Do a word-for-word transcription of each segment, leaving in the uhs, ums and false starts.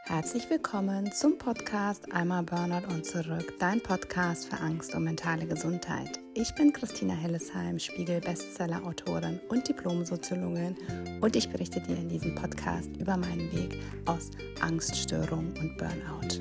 Herzlich willkommen zum Podcast Einmal Burnout und zurück, dein Podcast für Angst und mentale Gesundheit. Ich bin Christina Hellesheim, Spiegel-Bestseller-Autorin und Diplom-Soziologin und ich berichte dir in diesem Podcast über meinen Weg aus Angststörung und Burnout.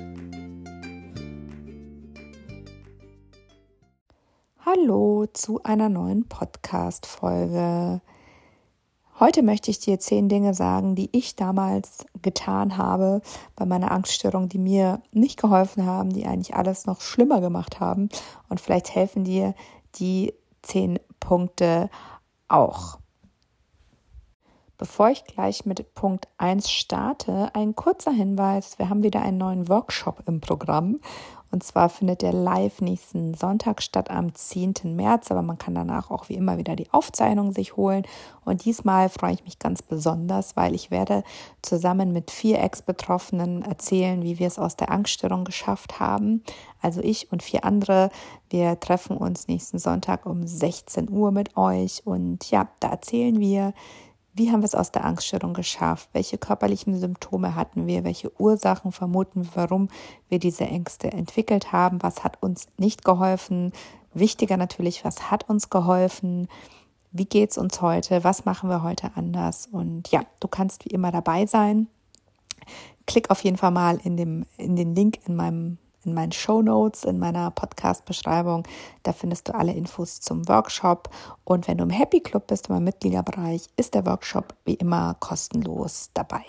Hallo zu einer neuen Podcast-Folge. Heute möchte ich dir zehn Dinge sagen, die ich damals getan habe bei meiner Angststörung, die mir nicht geholfen haben, die eigentlich alles noch schlimmer gemacht haben. Und vielleicht helfen dir die zehn Punkte auch. Bevor ich gleich mit Punkt eins starte, ein kurzer Hinweis. Wir haben wieder einen neuen Workshop im Programm. Und zwar findet der live nächsten Sonntag statt am zehnten März. Aber man kann danach auch wie immer wieder die Aufzeichnung sich holen. Und diesmal freue ich mich ganz besonders, weil ich werde zusammen mit vier Ex-Betroffenen erzählen, wie wir es aus der Angststörung geschafft haben. Also ich und vier andere. Wir treffen uns nächsten Sonntag um sechzehn Uhr mit euch. Und ja, da erzählen wir, wie haben wir es aus der Angststörung geschafft? Welche körperlichen Symptome hatten wir? Welche Ursachen vermuten wir, warum wir diese Ängste entwickelt haben? Was hat uns nicht geholfen? Wichtiger natürlich, was hat uns geholfen? Wie geht es uns heute? Was machen wir heute anders? Und ja, du kannst wie immer dabei sein. Klick auf jeden Fall mal in dem, in den Link in meinem in meinen Shownotes, in meiner Podcast-Beschreibung. Da findest du alle Infos zum Workshop. Und wenn du im Happy Club bist, im Mitgliederbereich, ist der Workshop wie immer kostenlos dabei.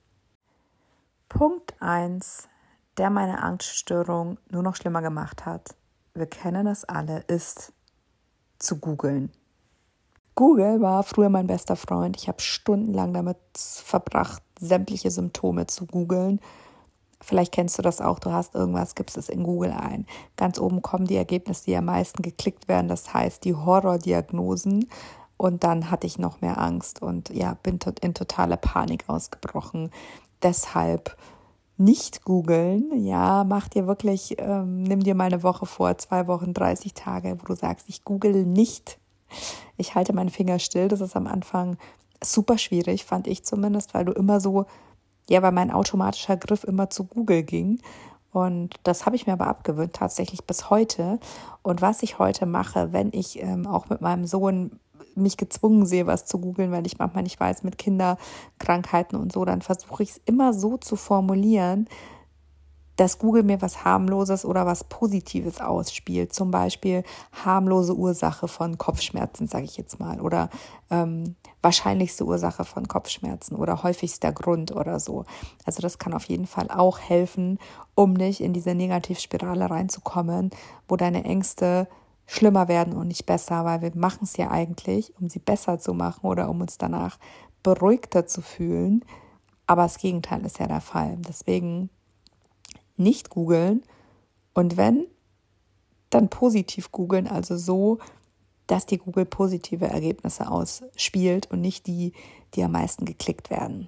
Punkt eins, der meine Angststörung nur noch schlimmer gemacht hat, wir kennen es alle, ist zu googeln. Google war früher mein bester Freund. Ich habe stundenlang damit verbracht, sämtliche Symptome zu googeln. Vielleicht kennst du das auch, du hast irgendwas, gibst es in Google ein. Ganz oben kommen die Ergebnisse, die am meisten geklickt werden, das heißt die Horrordiagnosen. Und dann hatte ich noch mehr Angst und ja, bin in totale Panik ausgebrochen. Deshalb nicht googeln, ja, mach dir wirklich, ähm, nimm dir mal eine Woche vor, zwei Wochen, dreißig Tage, wo du sagst, ich google nicht. Ich halte meinen Finger still, das ist am Anfang super schwierig, fand ich zumindest, weil du immer so, ja, weil mein automatischer Griff immer zu Google ging. Und das habe ich mir aber abgewöhnt, tatsächlich bis heute. Und was ich heute mache, wenn ich ähm, auch mit meinem Sohn mich gezwungen sehe, was zu googeln, weil ich manchmal nicht weiß, mit Kinderkrankheiten und so, dann versuche ich es immer so zu formulieren, dass Google mir was Harmloses oder was Positives ausspielt. Zum Beispiel harmlose Ursache von Kopfschmerzen, sage ich jetzt mal. Oder ähm, wahrscheinlichste Ursache von Kopfschmerzen oder häufigster Grund oder so. Also das kann auf jeden Fall auch helfen, um nicht in diese Negativspirale reinzukommen, wo deine Ängste schlimmer werden und nicht besser, weil wir machen es ja eigentlich, um sie besser zu machen oder um uns danach beruhigter zu fühlen. Aber das Gegenteil ist ja der Fall. Deswegen nicht googeln und wenn, dann positiv googeln, also so, dass die Google positive Ergebnisse ausspielt und nicht die, die am meisten geklickt werden.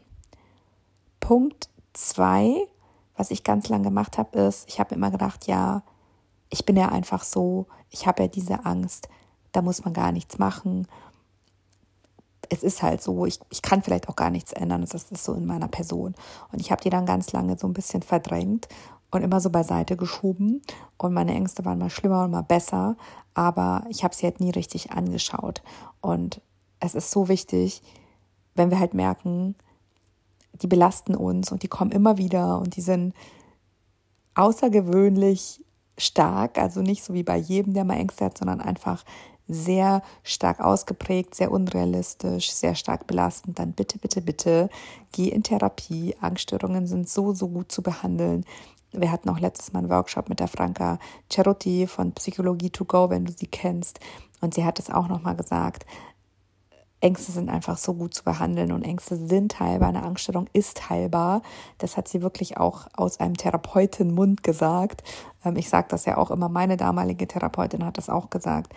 Punkt zwei, was ich ganz lange gemacht habe, ist, ich habe immer gedacht, ja, ich bin ja einfach so, ich habe ja diese Angst, da muss man gar nichts machen. Es ist halt so, ich, ich kann vielleicht auch gar nichts ändern, das ist so in meiner Person. Und ich habe die dann ganz lange so ein bisschen verdrängt und immer so beiseite geschoben. Und meine Ängste waren mal schlimmer und mal besser, aber ich habe sie halt nie richtig angeschaut. Und es ist so wichtig, wenn wir halt merken, die belasten uns und die kommen immer wieder und die sind außergewöhnlich stark, also nicht so wie bei jedem, der mal Ängste hat, sondern einfach sehr stark ausgeprägt, sehr unrealistisch, sehr stark belastend, dann bitte, bitte, bitte geh in Therapie. Angststörungen sind so, so gut zu behandeln. Wir hatten auch letztes Mal einen Workshop mit der Franca Cerutti von Psychologie to go, wenn du sie kennst. Und sie hat es auch nochmal gesagt, Ängste sind einfach so gut zu behandeln und Ängste sind heilbar, eine Angststörung ist heilbar. Das hat sie wirklich auch aus einem Therapeutenmund gesagt. Ich sage das ja auch immer, meine damalige Therapeutin hat das auch gesagt.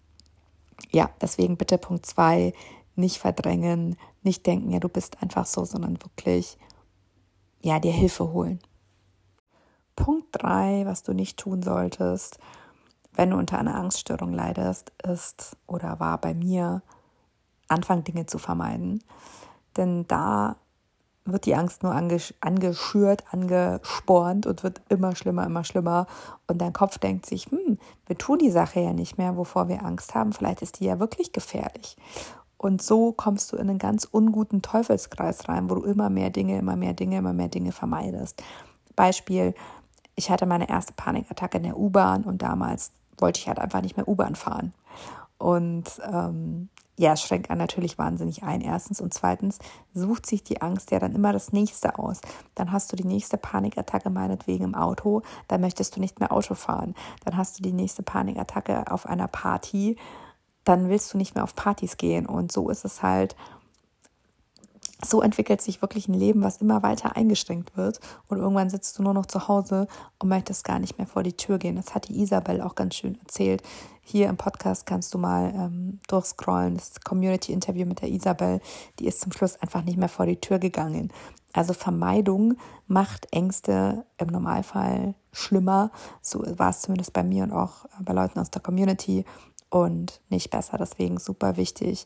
Ja, deswegen bitte Punkt zwei, nicht verdrängen, nicht denken, ja, du bist einfach so, sondern wirklich, ja, dir Hilfe holen. Punkt drei, was du nicht tun solltest, wenn du unter einer Angststörung leidest, ist oder war bei mir, anfangen Dinge zu vermeiden. Denn da wird die Angst nur angesch- angeschürt, angespornt und wird immer schlimmer, immer schlimmer. Und dein Kopf denkt sich, hm, wir tun die Sache ja nicht mehr, wovor wir Angst haben. Vielleicht ist die ja wirklich gefährlich. Und so kommst du in einen ganz unguten Teufelskreis rein, wo du immer mehr Dinge, immer mehr Dinge, immer mehr Dinge vermeidest. Beispiel, ich hatte meine erste Panikattacke in der U-Bahn und damals wollte ich halt einfach nicht mehr U-Bahn fahren. Und ähm, ja, es schränkt einen natürlich wahnsinnig ein, erstens. Und zweitens sucht sich die Angst ja dann immer das Nächste aus. Dann hast du die nächste Panikattacke meinetwegen im Auto, dann möchtest du nicht mehr Auto fahren. Dann hast du die nächste Panikattacke auf einer Party, dann willst du nicht mehr auf Partys gehen. Und so ist es halt, so entwickelt sich wirklich ein Leben, was immer weiter eingeschränkt wird. Und irgendwann sitzt du nur noch zu Hause und möchtest gar nicht mehr vor die Tür gehen. Das hat die Isabel auch ganz schön erzählt. Hier im Podcast kannst du mal ähm, durchscrollen. Das Community-Interview mit der Isabel, die ist zum Schluss einfach nicht mehr vor die Tür gegangen. Also Vermeidung macht Ängste im Normalfall schlimmer. So war es zumindest bei mir und auch bei Leuten aus der Community und nicht besser. Deswegen super wichtig,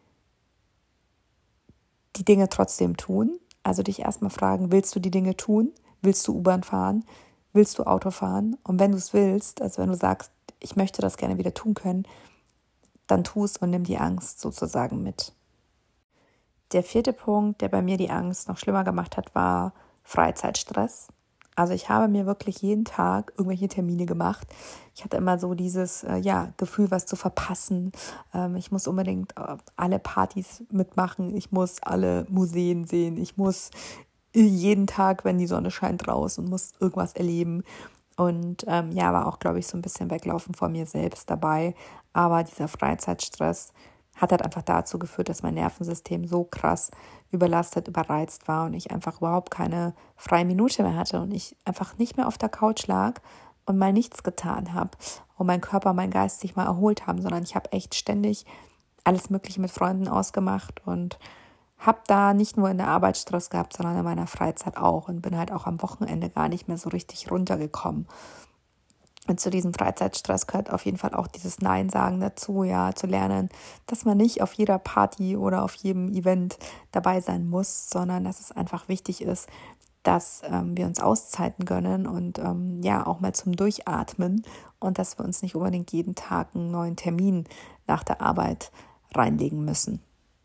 die Dinge trotzdem tun. Also dich erstmal fragen, willst du die Dinge tun? Willst du U-Bahn fahren? Willst du Auto fahren? Und wenn du es willst, also wenn du sagst, ich möchte das gerne wieder tun können, dann tu es und nimm die Angst sozusagen mit. Der vierte Punkt, der bei mir die Angst noch schlimmer gemacht hat, war Freizeitstress. Also ich habe mir wirklich jeden Tag irgendwelche Termine gemacht. Ich hatte immer so dieses äh, ja, Gefühl, was zu verpassen. Ähm, ich muss unbedingt äh, alle Partys mitmachen. Ich muss alle Museen sehen. Ich muss jeden Tag, wenn die Sonne scheint, raus und muss irgendwas erleben. Und ähm, ja, war auch, glaube ich, so ein bisschen weglaufen vor mir selbst dabei. Aber dieser Freizeitstress hat halt einfach dazu geführt, dass mein Nervensystem so krass überlastet, überreizt war und ich einfach überhaupt keine freie Minute mehr hatte und ich einfach nicht mehr auf der Couch lag und mal nichts getan habe und mein Körper, mein Geist sich mal erholt haben, sondern ich habe echt ständig alles Mögliche mit Freunden ausgemacht und habe da nicht nur in der Arbeit Stress gehabt, sondern in meiner Freizeit auch und bin halt auch am Wochenende gar nicht mehr so richtig runtergekommen. Und zu diesem Freizeitstress gehört auf jeden Fall auch dieses Nein sagen dazu, ja, zu lernen, dass man nicht auf jeder Party oder auf jedem Event dabei sein muss, sondern dass es einfach wichtig ist, dass ähm, wir uns Auszeiten gönnen und ähm, ja, auch mal zum Durchatmen und dass wir uns nicht unbedingt jeden Tag einen neuen Termin nach der Arbeit reinlegen müssen.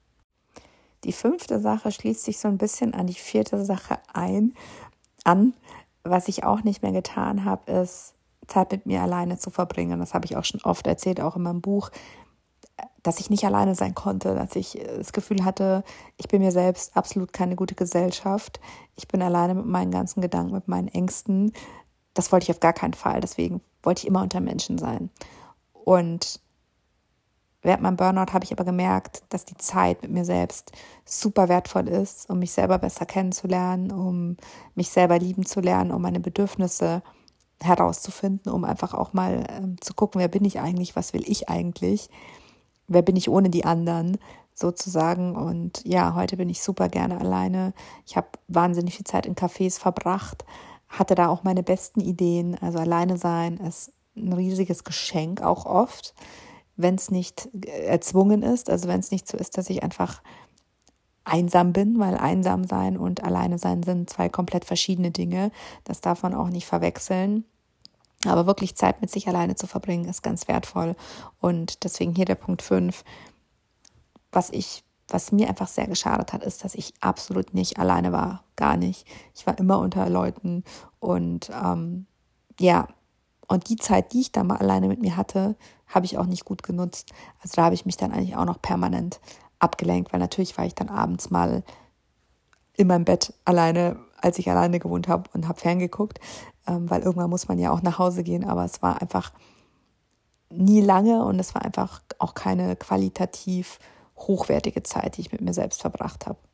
Die fünfte Sache schließt sich so ein bisschen an die vierte Sache ein, an. Was ich auch nicht mehr getan habe, ist, Zeit mit mir alleine zu verbringen. Das habe ich auch schon oft erzählt, auch in meinem Buch, dass ich nicht alleine sein konnte, dass ich das Gefühl hatte, ich bin mir selbst absolut keine gute Gesellschaft. Ich bin alleine mit meinen ganzen Gedanken, mit meinen Ängsten. Das wollte ich auf gar keinen Fall. Deswegen wollte ich immer unter Menschen sein. Und während meinem Burnout habe ich aber gemerkt, dass die Zeit mit mir selbst super wertvoll ist, um mich selber besser kennenzulernen, um mich selber lieben zu lernen, um meine Bedürfnisse herauszufinden, um einfach auch mal ähm, zu gucken, wer bin ich eigentlich, was will ich eigentlich, wer bin ich ohne die anderen sozusagen. Und ja, heute bin ich super gerne alleine. Ich habe wahnsinnig viel Zeit in Cafés verbracht, hatte da auch meine besten Ideen. Also alleine sein ist ein riesiges Geschenk, auch oft, wenn es nicht erzwungen ist, also wenn es nicht so ist, dass ich einfach einsam bin, weil einsam sein und alleine sein sind zwei komplett verschiedene Dinge. Das darf man auch nicht verwechseln. Aber wirklich Zeit mit sich alleine zu verbringen, ist ganz wertvoll. Und deswegen hier der Punkt fünf. Was ich, was mir einfach sehr geschadet hat, ist, dass ich absolut nicht alleine war. Gar nicht. Ich war immer unter Leuten. Und ähm, ja, und die Zeit, die ich da mal alleine mit mir hatte, habe ich auch nicht gut genutzt. Also da habe ich mich dann eigentlich auch noch permanent abgelenkt, weil natürlich war ich dann abends mal in meinem Bett alleine, als ich alleine gewohnt habe und habe ferngeguckt, ähm, weil irgendwann muss man ja auch nach Hause gehen, aber es war einfach nie lange und es war einfach auch keine qualitativ hochwertige Zeit, die ich mit mir selbst verbracht habe.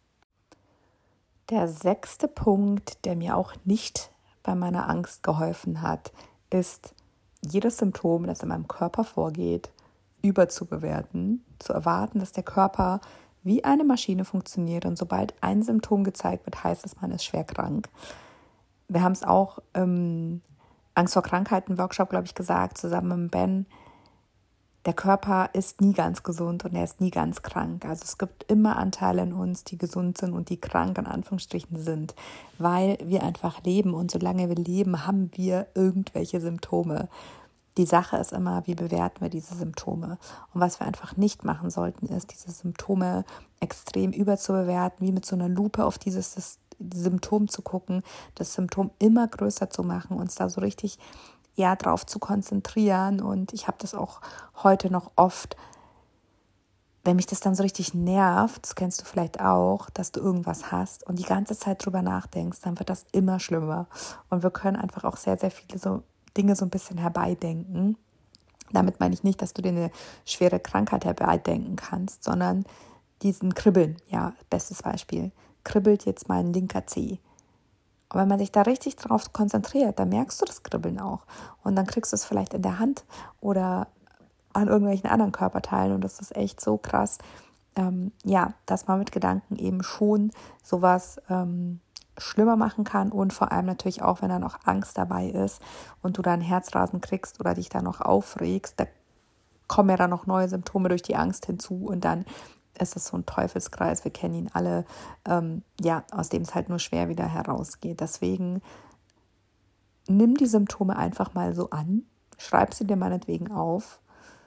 Der sechste Punkt, der mir auch nicht bei meiner Angst geholfen hat, ist, jedes Symptom, das in meinem Körper vorgeht, überzubewerten, zu erwarten, dass der Körper wie eine Maschine funktioniert und sobald ein Symptom gezeigt wird, heißt es, man ist schwer krank. Wir haben es auch im Angst vor Krankheiten Workshop, glaube ich, gesagt, zusammen mit Ben, der Körper ist nie ganz gesund und er ist nie ganz krank. Also es gibt immer Anteile in uns, die gesund sind und die krank in Anführungsstrichen sind, weil wir einfach leben und solange wir leben, haben wir irgendwelche Symptome. Die Sache ist immer, wie bewerten wir diese Symptome? Und was wir einfach nicht machen sollten, ist, diese Symptome extrem überzubewerten, wie mit so einer Lupe auf dieses Symptom zu gucken, das Symptom immer größer zu machen, uns da so richtig ja drauf zu konzentrieren. Und ich habe das auch heute noch oft, wenn mich das dann so richtig nervt, das kennst du vielleicht auch, dass du irgendwas hast und die ganze Zeit drüber nachdenkst, dann wird das immer schlimmer. Und wir können einfach auch sehr, sehr viele so Dinge so ein bisschen herbeidenken. Damit meine ich nicht, dass du dir eine schwere Krankheit herbeidenken kannst, sondern diesen Kribbeln, ja, bestes Beispiel, kribbelt jetzt mein linker Zeh. Und wenn man sich da richtig drauf konzentriert, dann merkst du das Kribbeln auch. Und dann kriegst du es vielleicht in der Hand oder an irgendwelchen anderen Körperteilen. Und das ist echt so krass, ähm, ja, dass man mit Gedanken eben schon sowas ähm, schlimmer machen kann und vor allem natürlich auch, wenn da noch Angst dabei ist und du dann Herzrasen kriegst oder dich da noch aufregst, da kommen ja dann noch neue Symptome durch die Angst hinzu und dann ist es so ein Teufelskreis, wir kennen ihn alle, ähm, ja, aus dem es halt nur schwer wieder herausgeht. Deswegen nimm die Symptome einfach mal so an, schreib sie dir meinetwegen auf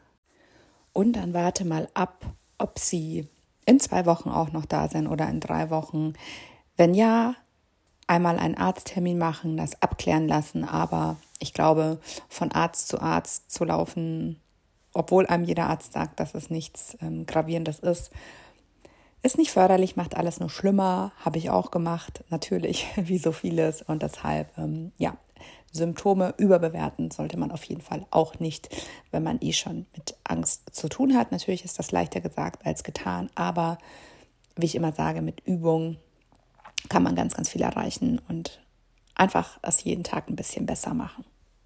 und dann warte mal ab, ob sie in zwei Wochen auch noch da sind oder in drei Wochen. Wenn ja, einmal einen Arzttermin machen, das abklären lassen, aber ich glaube, von Arzt zu Arzt zu laufen, obwohl einem jeder Arzt sagt, dass es nichts ähm, Gravierendes ist, ist nicht förderlich, macht alles nur schlimmer, habe ich auch gemacht, natürlich, wie so vieles und deshalb, ähm, ja, Symptome überbewerten sollte man auf jeden Fall auch nicht, wenn man eh schon mit Angst zu tun hat. Natürlich ist das leichter gesagt als getan, aber wie ich immer sage, mit Übung kann man ganz, ganz viel erreichen und einfach es jeden Tag ein bisschen besser machen.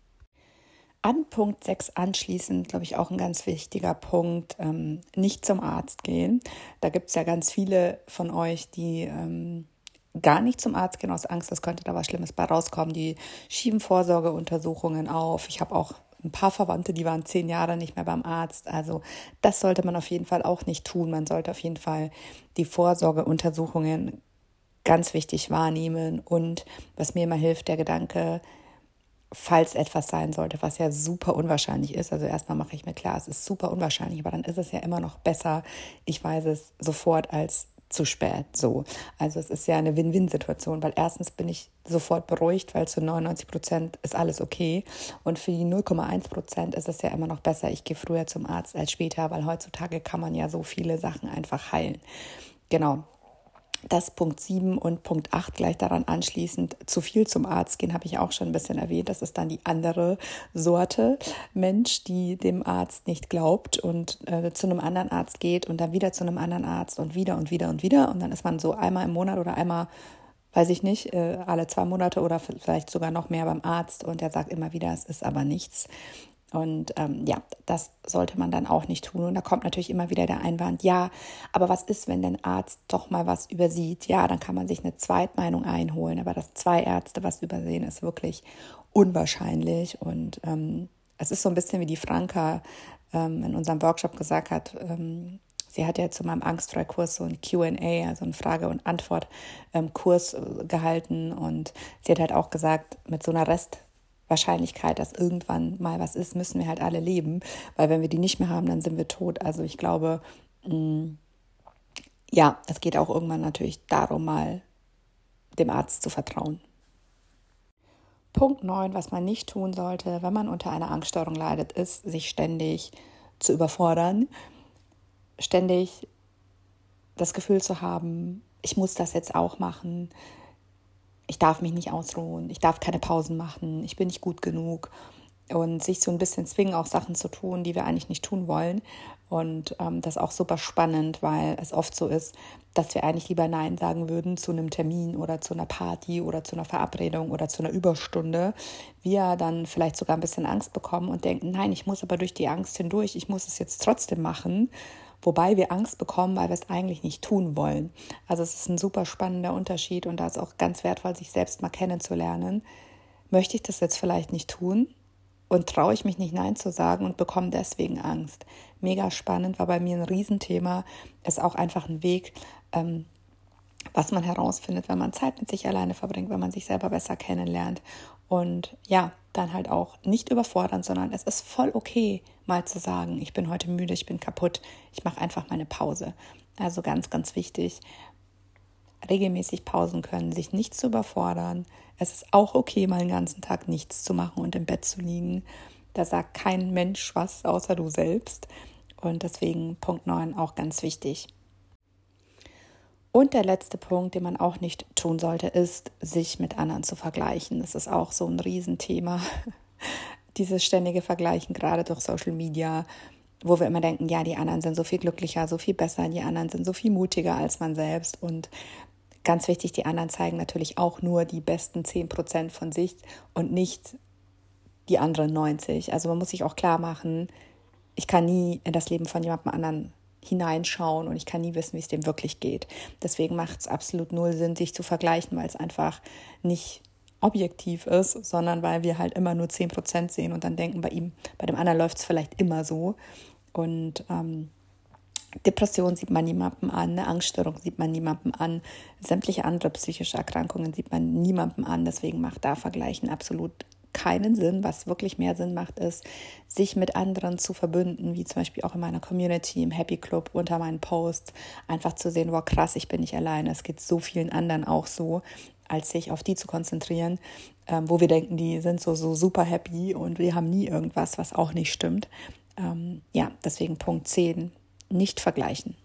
An Punkt sechs anschließend, glaube ich, auch ein ganz wichtiger Punkt, ähm, nicht zum Arzt gehen. Da gibt es ja ganz viele von euch, die ähm, gar nicht zum Arzt gehen aus Angst, es könnte da was Schlimmes bei rauskommen. Die schieben Vorsorgeuntersuchungen auf. Ich habe auch ein paar Verwandte, die waren zehn Jahre nicht mehr beim Arzt. Also das sollte man auf jeden Fall auch nicht tun. Man sollte auf jeden Fall die Vorsorgeuntersuchungen ganz wichtig wahrnehmen und was mir immer hilft, der Gedanke, falls etwas sein sollte, was ja super unwahrscheinlich ist, also erstmal mache ich mir klar, es ist super unwahrscheinlich, aber dann ist es ja immer noch besser, ich weiß es sofort als zu spät so. Also es ist ja eine Win-Win-Situation, weil erstens bin ich sofort beruhigt, weil zu neunundneunzig Prozent ist alles okay und für die null Komma eins Prozent ist es ja immer noch besser, ich gehe früher zum Arzt als später, weil heutzutage kann man ja so viele Sachen einfach heilen. Genau. Das Punkt sieben und Punkt acht gleich daran anschließend, zu viel zum Arzt gehen, habe ich auch schon ein bisschen erwähnt. Das ist dann die andere Sorte Mensch, die dem Arzt nicht glaubt und äh, zu einem anderen Arzt geht und dann wieder zu einem anderen Arzt und wieder und wieder und wieder. Und dann ist man so einmal im Monat oder einmal, weiß ich nicht, äh, alle zwei Monate oder vielleicht sogar noch mehr beim Arzt und der sagt immer wieder, es ist aber nichts. Und ähm, ja, das sollte man dann auch nicht tun. Und da kommt natürlich immer wieder der Einwand, ja, aber was ist, wenn der Arzt doch mal was übersieht? Ja, dann kann man sich eine Zweitmeinung einholen. Aber dass zwei Ärzte was übersehen, ist wirklich unwahrscheinlich. Und ähm, es ist so ein bisschen wie die Franka ähm, in unserem Workshop gesagt hat, ähm, sie hat ja zu meinem Angstfreikurs so ein Q and A, also ein Frage- und Antwort-Kurs ähm, gehalten. Und sie hat halt auch gesagt, mit so einer Rest Wahrscheinlichkeit, dass irgendwann mal was ist, müssen wir halt alle leben, weil wenn wir die nicht mehr haben, dann sind wir tot. Also ich glaube, mh, ja, es geht auch irgendwann natürlich darum, mal dem Arzt zu vertrauen. Punkt neun, was man nicht tun sollte, wenn man unter einer Angststörung leidet, ist, sich ständig zu überfordern, ständig das Gefühl zu haben, ich muss das jetzt auch machen, ich darf mich nicht ausruhen, ich darf keine Pausen machen, ich bin nicht gut genug und sich so ein bisschen zwingen, auch Sachen zu tun, die wir eigentlich nicht tun wollen. Und ähm, das ist auch super spannend, weil es oft so ist, dass wir eigentlich lieber Nein sagen würden zu einem Termin oder zu einer Party oder zu einer Verabredung oder zu einer Überstunde. Wir dann vielleicht sogar ein bisschen Angst bekommen und denken, nein, ich muss aber durch die Angst hindurch, ich muss es jetzt trotzdem machen. Wobei wir Angst bekommen, weil wir es eigentlich nicht tun wollen. Also es ist ein super spannender Unterschied und da ist auch ganz wertvoll, sich selbst mal kennenzulernen. Möchte ich das jetzt vielleicht nicht tun und traue ich mich nicht Nein zu sagen und bekomme deswegen Angst. Mega spannend, war bei mir ein Riesenthema, ist auch einfach ein Weg, ähm, was man herausfindet, wenn man Zeit mit sich alleine verbringt, wenn man sich selber besser kennenlernt und ja, dann halt auch nicht überfordern, sondern es ist voll okay, mal zu sagen, ich bin heute müde, ich bin kaputt, ich mache einfach meine Pause. Also ganz, ganz wichtig, regelmäßig Pausen können, sich nicht zu überfordern. Es ist auch okay, mal den ganzen Tag nichts zu machen und im Bett zu liegen. Da sagt kein Mensch was, außer du selbst. Und deswegen Punkt neun auch ganz wichtig. Und der letzte Punkt, den man auch nicht tun sollte, ist, sich mit anderen zu vergleichen. Das ist auch so ein Riesenthema, dieses ständige Vergleichen, gerade durch Social Media, wo wir immer denken, ja, die anderen sind so viel glücklicher, so viel besser, die anderen sind so viel mutiger als man selbst. Und ganz wichtig, die anderen zeigen natürlich auch nur die besten zehn Prozent von sich und nicht die anderen neunzig. Also man muss sich auch klar machen, ich kann nie in das Leben von jemandem anderen hineinschauen und ich kann nie wissen, wie es dem wirklich geht. Deswegen macht es absolut null Sinn, sich zu vergleichen, weil es einfach nicht objektiv ist, sondern weil wir halt immer nur zehn Prozent sehen und dann denken, bei ihm, bei dem anderen läuft es vielleicht immer so. Und ähm, Depression sieht man niemandem an, eine Angststörung sieht man niemandem an, sämtliche andere psychische Erkrankungen sieht man niemandem an. Deswegen macht da Vergleichen absolut keinen Sinn. Was wirklich mehr Sinn macht, ist, sich mit anderen zu verbünden, wie zum Beispiel auch in meiner Community, im Happy Club, unter meinen Posts, einfach zu sehen, wow, krass, ich bin nicht alleine, es geht so vielen anderen auch so, als sich auf die zu konzentrieren, ähm, wo wir denken, die sind so, so super happy und wir haben nie irgendwas, was auch nicht stimmt. Ähm, ja, deswegen Punkt zehn, nicht vergleichen.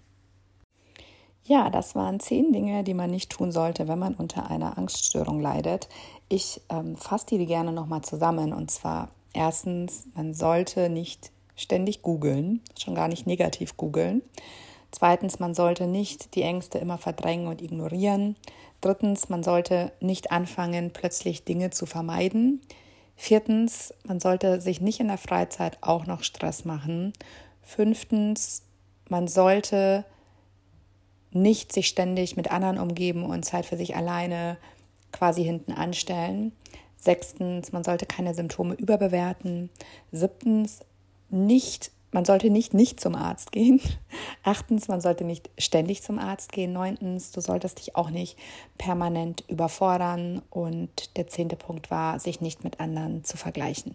Ja, das waren zehn Dinge, die man nicht tun sollte, wenn man unter einer Angststörung leidet. Ich ähm, fasse die gerne nochmal zusammen. Und zwar erstens, man sollte nicht ständig googeln, schon gar nicht negativ googeln. Zweitens, man sollte nicht die Ängste immer verdrängen und ignorieren. Drittens, man sollte nicht anfangen, plötzlich Dinge zu vermeiden. Viertens, man sollte sich nicht in der Freizeit auch noch Stress machen. Fünftens, man sollte nicht sich ständig mit anderen umgeben und Zeit für sich alleine quasi hinten anstellen. Sechstens, man sollte keine Symptome überbewerten. Siebtens, nicht, man sollte nicht nicht zum Arzt gehen. Achtens, man sollte nicht ständig zum Arzt gehen. Neuntens, du solltest dich auch nicht permanent überfordern. Und der zehnte Punkt war, sich nicht mit anderen zu vergleichen.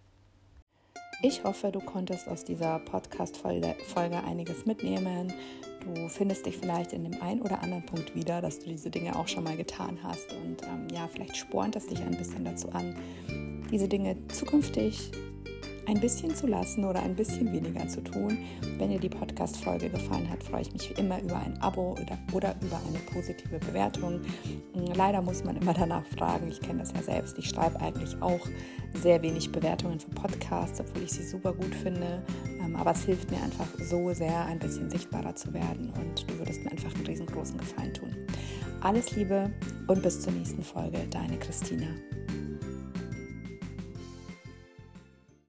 Ich hoffe, du konntest aus dieser Podcast-Folge einiges mitnehmen. Du findest dich vielleicht in dem einen oder anderen Punkt wieder, dass du diese Dinge auch schon mal getan hast. Und ähm, ja, vielleicht spornt es dich ein bisschen dazu an, diese Dinge zukünftig ein bisschen zu lassen oder ein bisschen weniger zu tun. Wenn dir die Podcast-Folge gefallen hat, freue ich mich wie immer über ein Abo oder, oder über eine positive Bewertung. Leider muss man immer danach fragen, ich kenne das ja selbst, ich schreibe eigentlich auch sehr wenig Bewertungen für Podcasts, obwohl ich sie super gut finde, aber es hilft mir einfach so sehr, ein bisschen sichtbarer zu werden und du würdest mir einfach einen riesengroßen Gefallen tun. Alles Liebe und bis zur nächsten Folge, deine Christina.